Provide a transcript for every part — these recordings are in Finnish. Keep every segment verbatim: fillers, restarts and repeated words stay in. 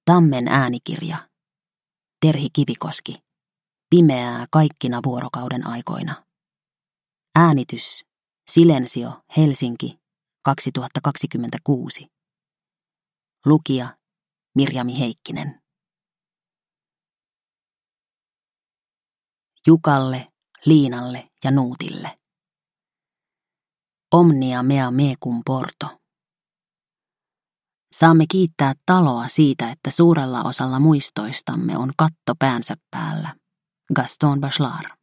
Tammen äänikirja. Terhi Kivikoski. Pimeää kaikkina vuorokauden aikoina. Äänitys. Silensio, Helsinki, kaksituhattakaksikymmentäkuusi. Lukija Mirjami Heikkinen. Jukalle, Liinalle ja Nuutille. Omnia mea mecum porto. Saamme kiittää taloa siitä, että suurella osalla muistoistamme on katto päänsä päällä. Gaston Bachelard.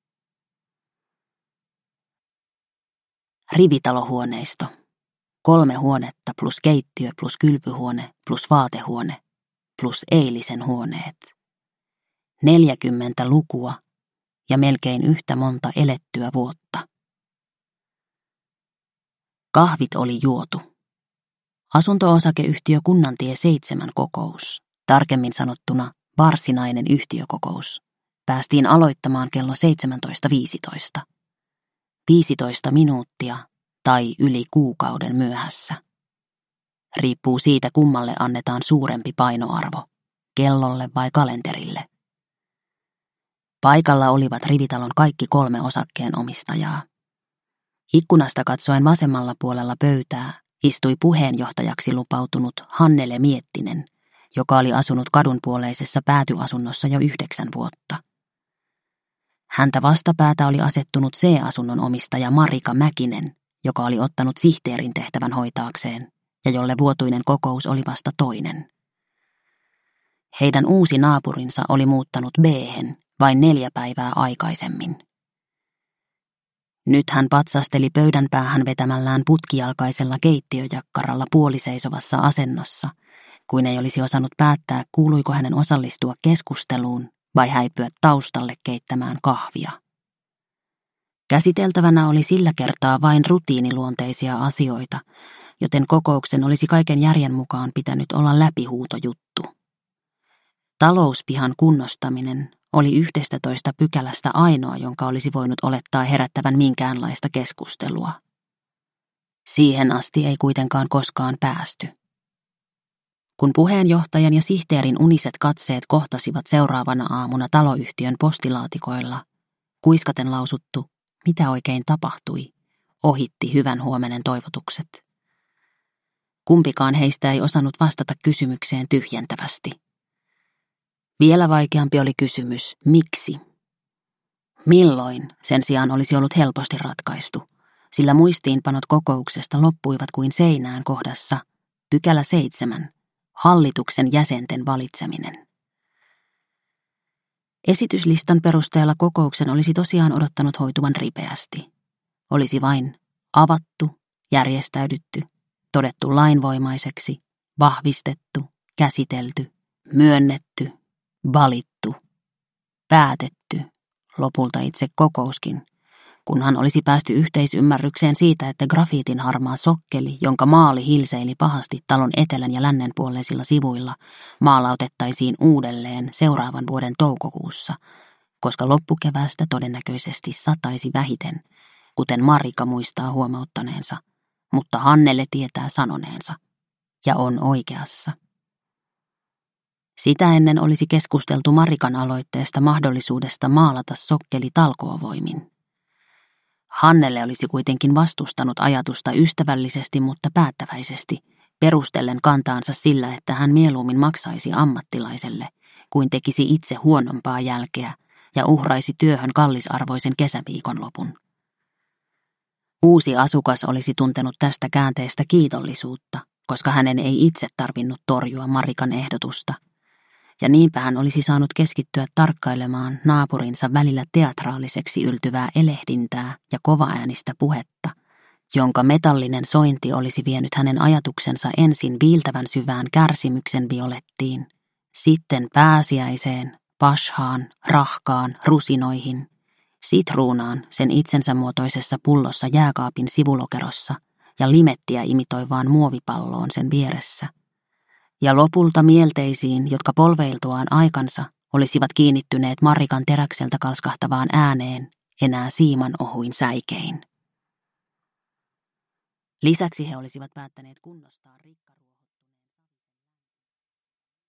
Rivitalohuoneisto. Kolme huonetta plus keittiö plus kylpyhuone plus vaatehuone plus eilisen huoneet. Neljäkymmentä lukua ja melkein yhtä monta elettyä vuotta. Kahvit oli juotu. Asunto-osakeyhtiö Kunnantie seitsemän kokous, tarkemmin sanottuna varsinainen yhtiökokous, päästiin aloittamaan kello seitsemäntoista viisitoista. viisitoista minuuttia tai yli kuukauden myöhässä. Riippuu siitä, kummalle annetaan suurempi painoarvo, kellolle vai kalenterille. Paikalla olivat rivitalon kaikki kolme osakkeenomistajaa. Ikkunasta katsoen vasemmalla puolella pöytää istui puheenjohtajaksi lupautunut Hannele Miettinen, joka oli asunut kadunpuoleisessa päätyasunnossa jo yhdeksän vuotta. Häntä vastapäätä oli asettunut C-asunnon omistaja Marika Mäkinen, joka oli ottanut sihteerin tehtävän hoitaakseen ja jolle vuotuinen kokous oli vasta toinen. Heidän uusi naapurinsa oli muuttanut B-hen vain neljä päivää aikaisemmin. Nyt hän patsasteli pöydän päähän vetämällään putkijalkaisella keittiöjakkaralla puoliseisovassa asennossa, kuin ei olisi osannut päättää, kuuluiko hänen osallistua keskusteluun vai häipyä taustalle keittämään kahvia. Käsiteltävänä oli sillä kertaa vain rutiiniluonteisia asioita, joten kokouksen olisi kaiken järjen mukaan pitänyt olla läpihuutojuttu. Talouspihan kunnostaminen oli yhdestätoista pykälästä ainoa, jonka olisi voinut olettaa herättävän minkäänlaista keskustelua. Siihen asti ei kuitenkaan koskaan päästy. Kun puheenjohtajan ja sihteerin uniset katseet kohtasivat seuraavana aamuna taloyhtiön postilaatikoilla, kuiskaten lausuttu, mitä oikein tapahtui, ohitti hyvän huomenen toivotukset. Kumpikaan heistä ei osannut vastata kysymykseen tyhjentävästi. Vielä vaikeampi oli kysymys, miksi? Milloin sen sijaan olisi ollut helposti ratkaistu, sillä muistiinpanot kokouksesta loppuivat kuin seinään kohdassa pykälä seitsemän, hallituksen jäsenten valitseminen. Esityslistan perusteella kokouksen olisi tosiaan odottanut hoituvan ripeästi. Olisi vain avattu, järjestäydytty, todettu lainvoimaiseksi, vahvistettu, käsitelty, myönnetty, valittu, päätetty, lopulta itse kokouskin, kunhan olisi päästy yhteisymmärrykseen siitä, että grafiitin harmaa sokkeli, jonka maali hilseili pahasti talon etelän ja lännen puoleisilla sivuilla, maalautettaisiin uudelleen seuraavan vuoden toukokuussa, koska loppukeväästä todennäköisesti sataisi vähiten, kuten Marika muistaa huomauttaneensa, mutta Hannele tietää sanoneensa, ja on oikeassa. Sitä ennen olisi keskusteltu Marikan aloitteesta mahdollisuudesta maalata sokkeli talkoovoimin. Hannele olisi kuitenkin vastustanut ajatusta ystävällisesti, mutta päättäväisesti, perustellen kantaansa sillä, että hän mieluummin maksaisi ammattilaiselle, kuin tekisi itse huonompaa jälkeä ja uhraisi työhön kallisarvoisen kesäviikonlopun. Uusi asukas olisi tuntenut tästä käänteestä kiitollisuutta, koska hänen ei itse tarvinnut torjua Marikan ehdotusta, ja niinpä hän olisi saanut keskittyä tarkkailemaan naapurinsa välillä teatraaliseksi yltyvää elehdintää ja kovaäänistä puhetta, jonka metallinen sointi olisi vienyt hänen ajatuksensa ensin viiltävän syvään kärsimyksen violettiin, sitten pääsiäiseen, pashaan, rahkaan, rusinoihin, sitruunaan sen itsensä muotoisessa pullossa jääkaapin sivulokerossa ja limettiä imitoivaan muovipalloon sen vieressä, ja lopulta mielteisiin, jotka polveiltuaan aikansa olisivat kiinnittyneet Marikan teräkseltä kalskahtavaan ääneen enää siiman ohuin säikein. Lisäksi he olisivat päättäneet kunnostaa rikka